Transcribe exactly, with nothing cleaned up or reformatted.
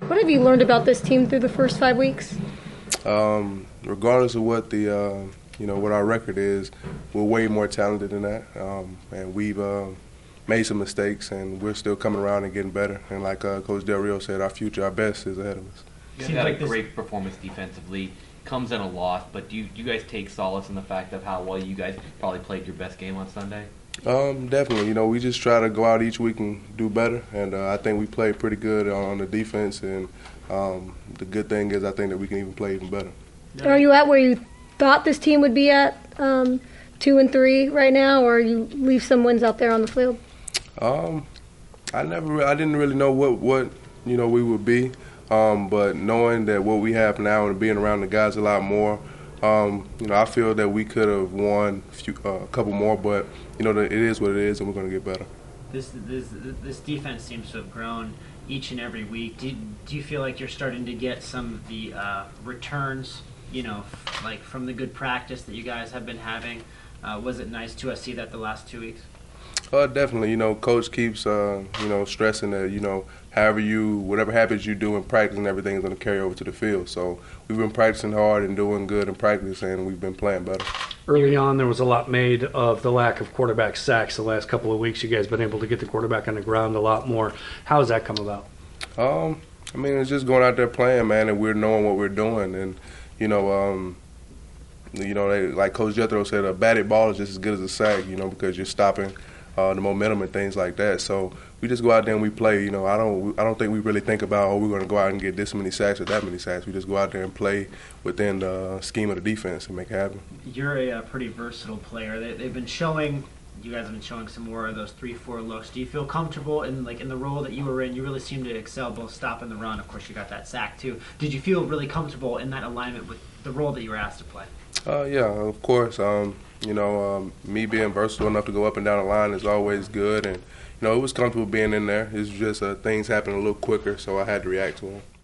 What have you learned about this team through the first five weeks? Um, regardless of what the uh, you know what our record is, we're way more talented than that, um, and we've uh, made some mistakes, and we're still coming around and getting better. And like uh, Coach Del Rio said, our future, our best, is ahead of us. You had like a great performance defensively. Comes in a loss, but do you, do you guys take solace in the fact of how well you guys probably played your best game on Sunday? Um, definitely. You know, we just try to go out each week and do better, and uh, I think we played pretty good on the defense, and um, the good thing is I think that we can even play even better. Are you at where you thought this team would be at, um, two and three right now, or you leave some wins out there on the field? Um, I never, I didn't really know what, what you know, we would be. Um, but knowing that what we have now and being around the guys a lot more, um, you know, I feel that we could have won a, few, uh, a couple more, but, you know, it is what it is, and we're going to get better. This, this this defense seems to have grown each and every week. Do, do you feel like you're starting to get some of the uh, returns, you know, like from the good practice that you guys have been having? Uh, was it nice to uh, see that the last two weeks? Uh, definitely. You know, Coach keeps, uh, you know, stressing that, you know, however you, whatever habits you do in practice and everything is going to carry over to the field. So we've been practicing hard and doing good in practice, and we've been playing better. Early on, there was a lot made of the lack of quarterback sacks the last couple of weeks. You guys been able to get the quarterback on the ground a lot more. How has that come about? Um, I mean, it's just going out there playing, man, and we're knowing what we're doing. And, you know, um, you know, they, like Coach Jethro said, a batted ball is just as good as a sack, you know, because you're stopping Uh, the momentum and things like that. So we just go out there and we play. You know, I don't, I don't think we really think about, oh, we're going to go out and get this many sacks or that many sacks. We just go out there and play within the scheme of the defense and make it happen. You're a, a pretty versatile player. They, they've been showing, you guys have been showing some more of those three, four looks. Do you feel comfortable in like in the role that you were in? You really seem to excel both stop and the run. Of course, you got that sack too. Did you feel really comfortable in that alignment with the role that you were asked to play? Uh, yeah, of course. Um, you know, um, me being versatile enough to go up and down the line is always good, and you know, it was comfortable being in there. It's just uh, things happen a little quicker, so I had to react to them.